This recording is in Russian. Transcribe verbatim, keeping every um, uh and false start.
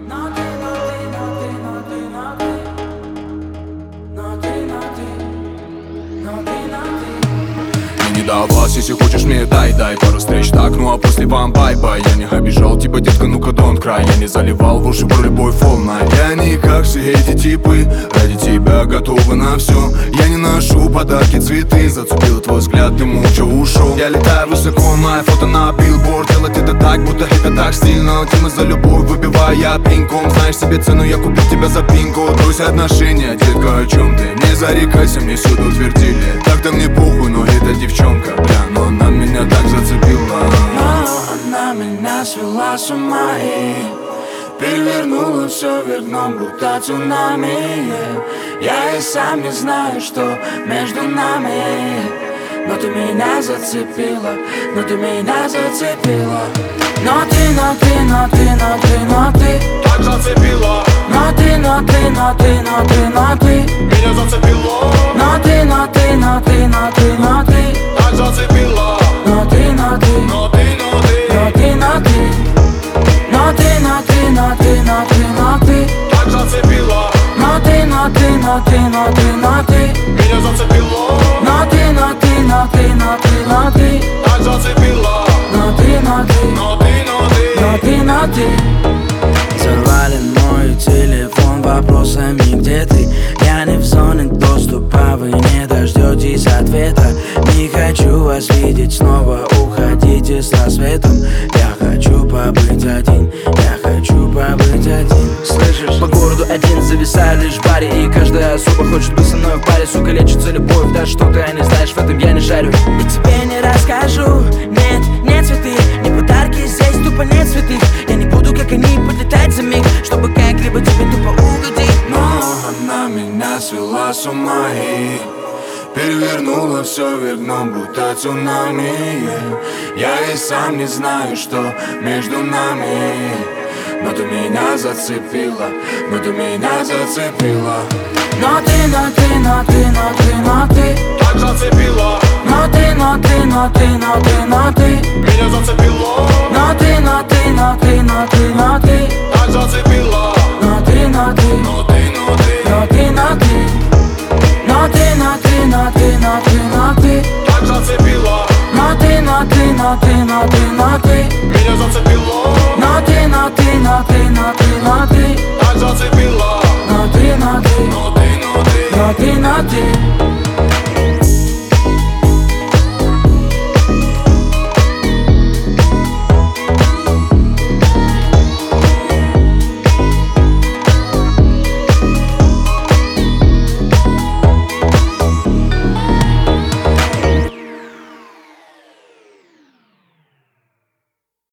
Не до вас, если хочешь мне дай, дай пару встреч, так, ну а после вам бай-бай. Я не обижал тебя, детка, ну-ка don't cry. Я не заливал в уши про любовь волна. Я не как все эти типы, ради тебя готовы на все. Я не ношу подарки, цветы, зацепил твой взгляд, ты молча ушел. Я летаю высоко, мое фото на билборд. Делать это так, будто это так стильно. Тема за любовь, выбивая я пинком. Знаешь себе цену, я купил тебя за пинку. Брось отношения, детка, о чем ты? Не зарекайся, мне всюду твердили. Так-то мне похуй, но это девчонка, бля, но она меня так зацепила. Но она меня свела с ума и перевернула все вверх дном, будто цунами, yeah. Я и сам не знаю, что между нами, но ты меня зацепила, но ты меня зацепила. Но ты, но ты, но ты, но ты, но ты Так зацепила. Но ты, но ты, но ты, но ты, но ты Меня зацепило. Но ты, но ты, но ты, но ты, но ты Так зацепила. Но ты, но ты, Но ты, но ты, но ты, но ты Но ты, но ты, но ты, но ты, но ты так зацепила. Но ты, но ты, но ты, но ты, но ты Меня зацепило. Но ты, но ты, но ты, но ты, но ты Так зацепила. Но ты, но ты, Но ты, но ты, но ты, но ты Завален мой телефон вопросами, где ты? Я не в зоне доступа, вы не дождетесь ответа. Не хочу вас видеть снова, уходите с рассветом. Я хочу побыть один, я хочу побыть один. Слышишь? По городу один зависаю лишь в баре, и каждая особа хочет быть со мной в паре. Сука, лечится любовь, да что ты не знаешь, в этом я не шарю. И тебе не расскажу, нет, нет цветы, не подарки, здесь тупо нет цветы. Я не буду, как они, подлетать за миг, чтобы как-либо тебе тупо угодить. Но она меня свела с ума и перевернула все вверх дном, будто цунами, yeah. Я и сам не знаю, что между нами, но ты меня зацепила, но ты меня зацепила. Но ты, но ты, но ты, но ты, но ты так зацепила. Но ты, но ты, но ты, но ты, но ты Меня зацепило. Но ты, но ты, но ты, но ты, но ты Так зацепила. Но ты, но ты, Но ты, но ты, но ты, но ты Но ты, но ты, но ты, но ты, но ты так зацепила. Но ты, но ты, но ты, но ты, но ты Меня зацепило. Но ты, но ты, но ты, но ты, но ты Так зацепила. Но ты, но ты, Но ты, но ты, но ты, но ты